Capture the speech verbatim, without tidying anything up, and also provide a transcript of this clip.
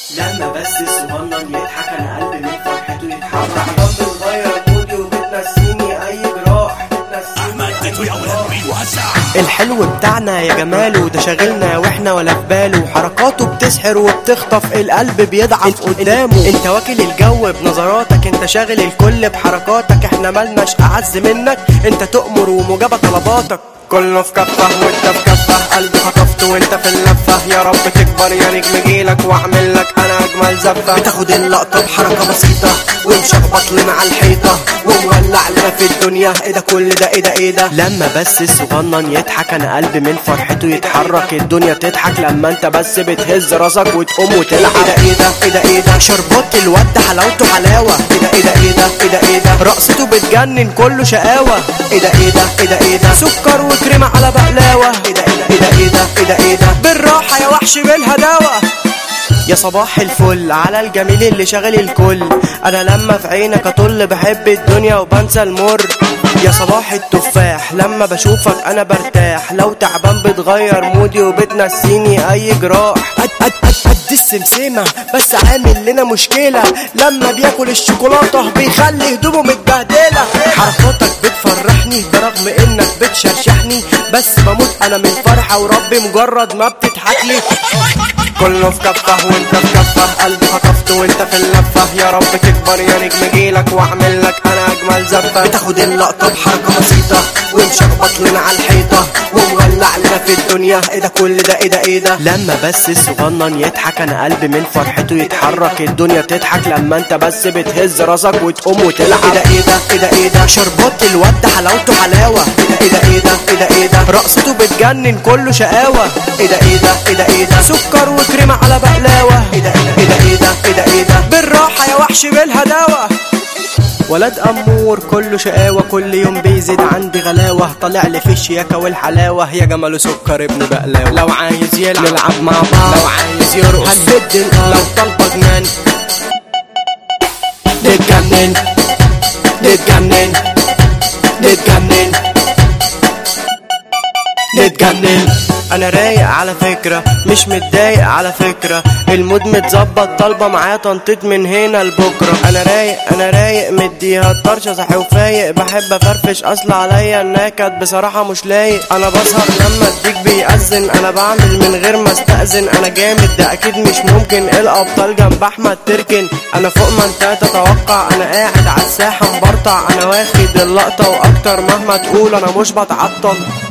لما بس الصغنن يضحك انا قلبي من فرحته يتحرك. ضب صغير مودي وبتنسيني اي جراح. الحلو بتاعنا يا جماله ده شاغلنا واحنا ولا في باله. حركاته بتسحر وبتخطف القلب بيضعف قدامه. انت واكل الجو بنظراتك، انت شاغل الكل بحركاتك. احنا مالناش اعز منك، انت تؤمر ومجابة طلباتك. كله في كفه وانت في كفه، قلبي خطفته وانت في اللفه. يا رب تكبر يا نجم جيلك واعمل لك انا اجمل زفه. بتاخد اللقطه بحركه بسيطه ومشخبط لنا على الحيطه ومولع لنا في الدنيا. ايه ده كل ده ايه ده ايه ده. لما بس الصغنن يضحك انا قلبي من فرحته يتحرك. الدنيا تضحك لما انت بس بتهز راسك وتقوم وتلعب. ايه ده ايه ده ايه ده ايه ده. شربات الواد حلاوته حلاوه. ايه ده ايه ده ايه ده ايه ده ايه ده. رقصته بتجنن كله شقاوه. ايه ده ايه ده ايه ده ايه ده. سكر وكريمه على بقلاوه. ايه ده ايه ده ايه ده ايه ده ايه ده. بالراحه يا وحش بالهداوه. يا صباح الفل على الجميل اللي شاغل الكل. انا لما في عينك اطل بحب الدنيا وبنسى المر. يا صباح التفاح لما بشوفك انا برتاح. لو تعبان بتغير مودي وبتنسيني اي جراح. قد قد قد قد السمسمة بس عامل لنا مشكلة. لما بياكل الشوكولاتة بيخلي هدومه متبهدلة. حركاتك بتفرحني برغم انك بتشرشحني، بس بموت انا من فرحة وربي مجرد ما بتضحكلي. كله في كفه وانت في كفه، قلبي خطفته وانت في اللفه. يا رب تكبر يا نجم جيلك واعمل لك انا اجمل زفه. بتاخد اللقطه بحركه بسيطه ومشخبط لنا على الحيطه ومولع لنا في الدنيا. ايه ده كل ده ايه ده ايه ده. لما بس الصغنن يضحك انا قلبي من فرحته يتحرك. الدنيا تضحك لما انت بس بتهز راسك وتقوم وتلعب. ايه ده ايه ده ايه ده ايه ده. شربات الواد حلاوته حلاوه. ايه ده ايه ده ايه ده ايه ده. رقصته بتجنن كله شقاوه. ايه ده ايه ده ايه ده ايه ده. سكر وكريمه على بقلاوه. ايه ده ايه ده ايه ده ايه ده ايه ده. بالراحه يا وحش بالهداوه. ولد امور كله شقاوه، كل يوم بيزيد عندي غلاوه. طالع لي في الشياكه والحلاوه. يا جماله سكر ابن بقلاوه. لو عايز يلعب نلعب مع بعض، لو عايز يرقص هنبد الارض، لو طالبه جنان نتجنن نتجنن نتجنن نتجنن. انا رايق على فكرة مش متضايق على فكرة. المود متظبط طالبة معايا تنطيط من هنا لبكرة. انا رايق انا رايق مديها الطرشة صحي وفايق. بحب افرفش اصل عليا النكد بصراحة مش لايق. انا بسهر لما الديك بيأذن، انا بعمل من غير ما استأذن. انا جامد ده اكيد مش ممكن. الابطال جنب احمد تركن. انا فوق ما انت تتوقع، انا قاعد على الساحة مبرطع. انا واخد اللقطة واكتر مهما تقول انا مش بتعطل.